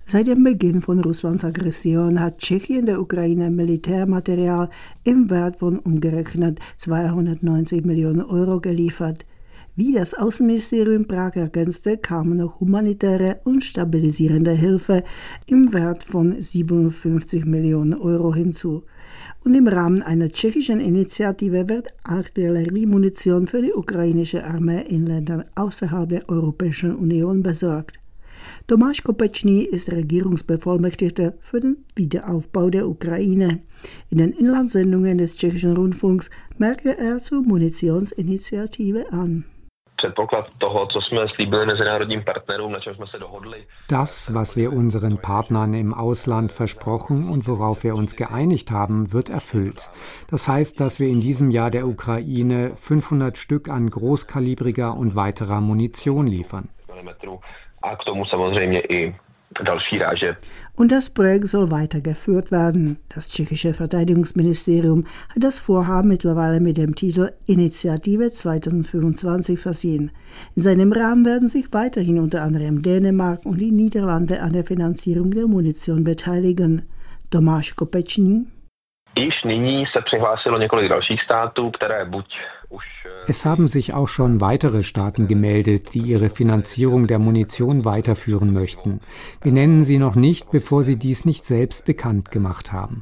Seit dem Beginn von Russlands Aggression hat Tschechien der Ukraine Militärmaterial im Wert von umgerechnet 290 Millionen Euro geliefert. Wie das Außenministerium Prag ergänzte, kamen noch humanitäre und stabilisierende Hilfe im Wert von 57 Millionen Euro hinzu. Und im Rahmen einer tschechischen Initiative wird Artilleriemunition für die ukrainische Armee in Ländern außerhalb der Europäischen Union besorgt. Tomáš Kopečný ist Regierungsbevollmächtigter für den Wiederaufbau der Ukraine. In den Inlandssendungen des tschechischen Rundfunks merkte er zur Munitionsinitiative an. Das, was wir unseren Partnern im Ausland versprochen und worauf wir uns geeinigt haben, wird erfüllt. Das heißt, dass wir in diesem Jahr der Ukraine 500 Stück an großkalibriger und weiterer Munition liefern. Und das Projekt soll weitergeführt werden. Das tschechische Verteidigungsministerium hat das Vorhaben mittlerweile mit dem Titel Initiative 2025 versehen. In seinem Rahmen werden sich weiterhin unter anderem Dänemark und die Niederlande an der Finanzierung der Munition beteiligen. Tomáš Kopečný. Es haben sich auch schon weitere Staaten gemeldet, die ihre Finanzierung der Munition weiterführen möchten. Wir nennen sie noch nicht, bevor sie dies nicht selbst bekannt gemacht haben.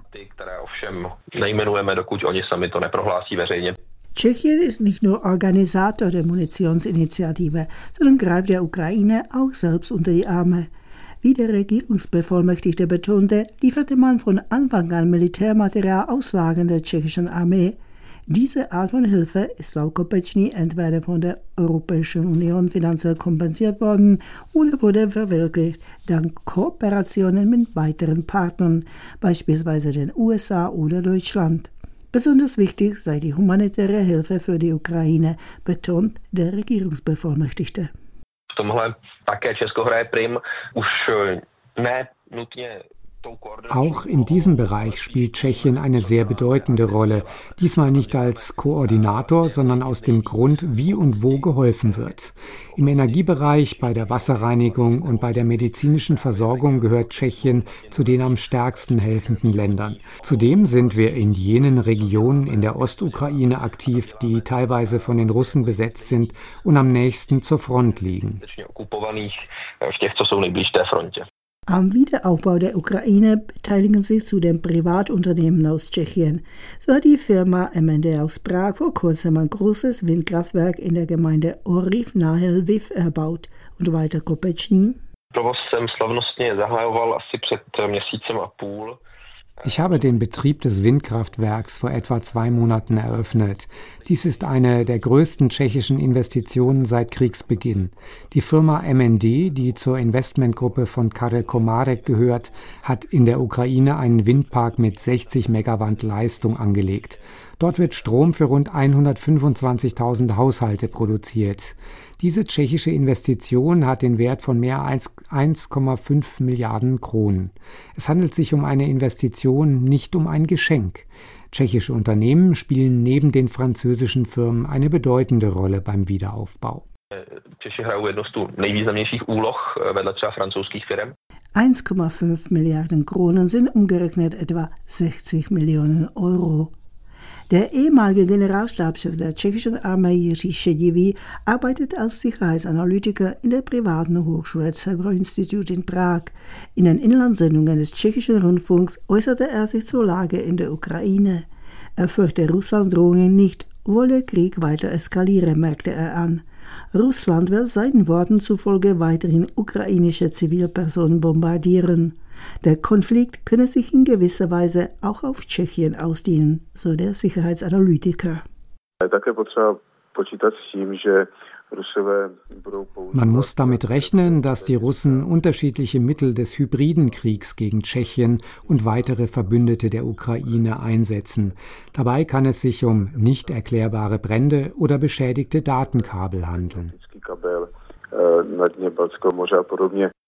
Tschechien ist nicht nur Organisator der Munitionsinitiative, sondern greift der Ukraine auch selbst unter die Arme. Wie der Regierungsbevollmächtigte betonte, lieferte man von Anfang an Militärmaterial aus Lagern der tschechischen Armee. Diese Art von Hilfe ist laut Kopečný entweder von der Europäischen Union finanziell kompensiert worden oder wurde verwirklicht dank Kooperationen mit weiteren Partnern, beispielsweise den USA oder Deutschland. Besonders wichtig sei die humanitäre Hilfe für die Ukraine, betont der Regierungsbevollmächtigte. Auch in diesem Bereich spielt Tschechien eine sehr bedeutende Rolle. Diesmal nicht als Koordinator, sondern aus dem Grund, wie und wo geholfen wird. Im Energiebereich, bei der Wasserreinigung und bei der medizinischen Versorgung gehört Tschechien zu den am stärksten helfenden Ländern. Zudem sind wir in jenen Regionen in der Ostukraine aktiv, die teilweise von den Russen besetzt sind und am nächsten zur Front liegen. Am Wiederaufbau der Ukraine beteiligen sich zudem Privatunternehmen aus Tschechien. So hat die Firma MND aus Prag vor kurzem ein großes Windkraftwerk in der Gemeinde Oriv nahe Lviv erbaut. Und weiter Kopečný. Ich habe den Betrieb des Windkraftwerks vor etwa 2 Monaten eröffnet. Dies ist eine der größten tschechischen Investitionen seit Kriegsbeginn. Die Firma MND, die zur Investmentgruppe von Karel Komárek gehört, hat in der Ukraine einen Windpark mit 60 Megawatt Leistung angelegt. Dort wird Strom für rund 125.000 Haushalte produziert. Diese tschechische Investition hat den Wert von mehr als 1,5 Milliarden Kronen. Es handelt sich um eine Investition, nicht um ein Geschenk. Tschechische Unternehmen spielen neben den französischen Firmen eine bedeutende Rolle beim Wiederaufbau. 1,5 Milliarden Kronen sind umgerechnet etwa 60 Millionen Euro. Der ehemalige Generalstabschef der tschechischen Armee Jiří Šedivý arbeitet als Sicherheitsanalytiker in der privaten Hochschule Severo-Institut in Prag. In den Inlandssendungen des tschechischen Rundfunks äußerte er sich zur Lage in der Ukraine. Er fürchte Russlands Drohungen nicht, obwohl der Krieg weiter eskaliere, merkte er an. Russland wird seinen Worten zufolge weiterhin ukrainische Zivilpersonen bombardieren. Der Konflikt könne sich in gewisser Weise auch auf Tschechien ausdehnen, so der Sicherheitsanalytiker. Man muss damit rechnen, dass die Russen unterschiedliche Mittel des hybriden Kriegs gegen Tschechien und weitere Verbündete der Ukraine einsetzen. Dabei kann es sich um nicht erklärbare Brände oder beschädigte Datenkabel handeln.